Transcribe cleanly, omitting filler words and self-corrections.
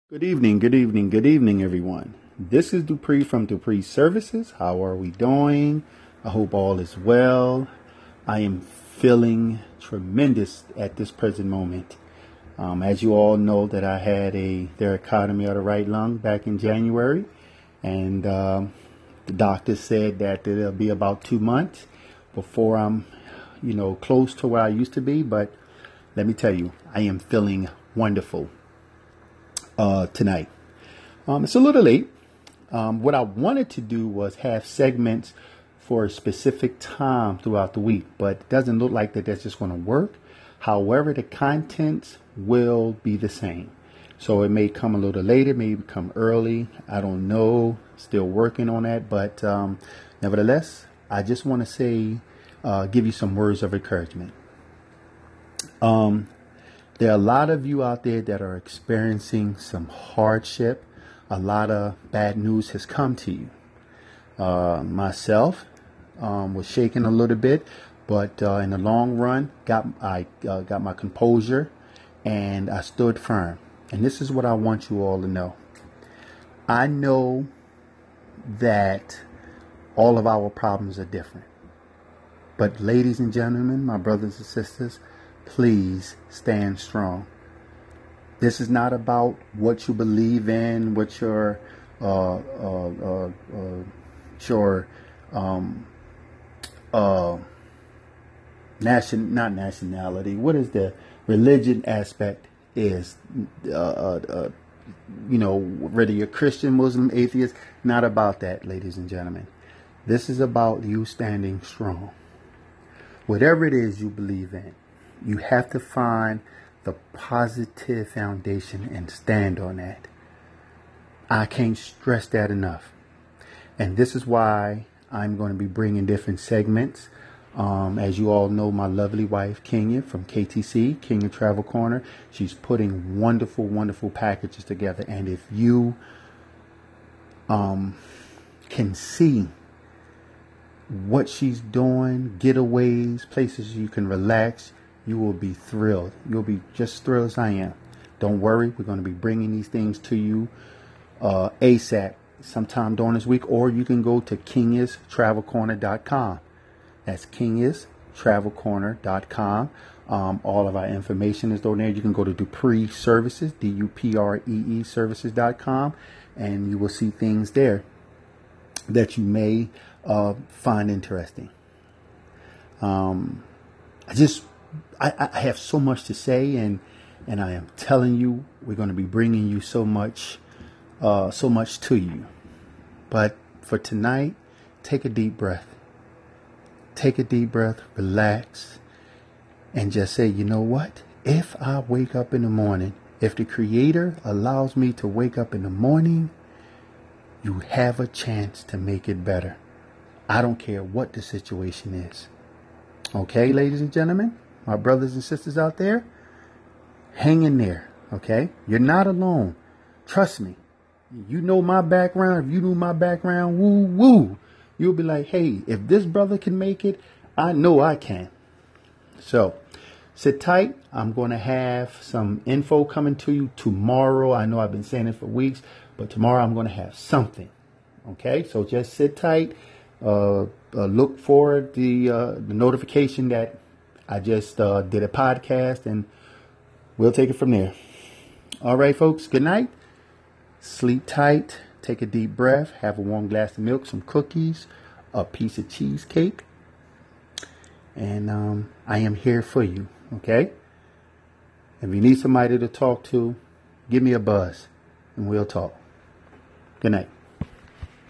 Good evening, good evening, good evening, everyone. This is Dupree from Dupree Services. How are we doing? I hope all is well. I am feeling tremendous at this present moment. As you all know, that I had a thoracotomy of the right lung back in January, and the doctor said that it'll be about 2 months before I'm, close to where I used to be. But let me tell you, I am feeling wonderful tonight. It's a little late. What I wanted to do was have segments for a specific time throughout the week, but it doesn't look like that's just going to work. However, the contents will be the same. So it may come a little later, maybe come early. I don't know. Still working on that. But nevertheless, I just want to say, give you some words of encouragement. There are a lot of you out there that are experiencing some hardship. A lot of bad news has come to you. Myself was shaken a little bit, but in the long run, I got my composure and I stood firm. And this is what I want you all to know. I know that all of our problems are different. But ladies and gentlemen, my brothers and sisters, please stand strong. This is not about what you believe in, what your not nationality. What is the religion aspect is? Whether you're Christian, Muslim, atheist. Not about that, ladies and gentlemen. This is about you standing strong. Whatever it is you believe in, you have to find the positive foundation and stand on that. I can't stress that enough. And this is why I'm going to be bringing different segments. As you all know, my lovely wife, Kenya from KTC, Kenya Travel Corner, she's putting wonderful, wonderful packages together. And if you can see what she's doing, getaways, places you can relax, you will be thrilled. You'll be just thrilled as I am. Don't worry. We're going to be bringing these things to you ASAP sometime during this week. Or you can go to kenyastravelcorner.com. That's kenyastravelcorner.com. All of our information is on there. You can go to Dupree Services, DUPREE services.com, and you will see things there that you may find interesting. I have so much to say, and I am telling you, we're going to be bringing you so much to you. But for tonight, take a deep breath. Take a deep breath, relax, and just say, you know what? If I wake up in the morning, if the Creator allows me to wake up in the morning, you have a chance to make it better. I don't care what the situation is. Okay, ladies and gentlemen? My brothers and sisters out there, hang in there, okay? You're not alone. Trust me. You know my background. If you knew my background, woo. You'll be like, hey, if this brother can make it, I know I can. So, sit tight. I'm going to have some info coming to you tomorrow. I know I've been saying it for weeks, but tomorrow I'm going to have something, okay? So just sit tight. Look for the notification that I just did a podcast, and we'll take it from there. All right, folks, good night. Sleep tight. Take a deep breath. Have a warm glass of milk, some cookies, a piece of cheesecake. And I am here for you, okay? If you need somebody to talk to, give me a buzz, and we'll talk. Good night.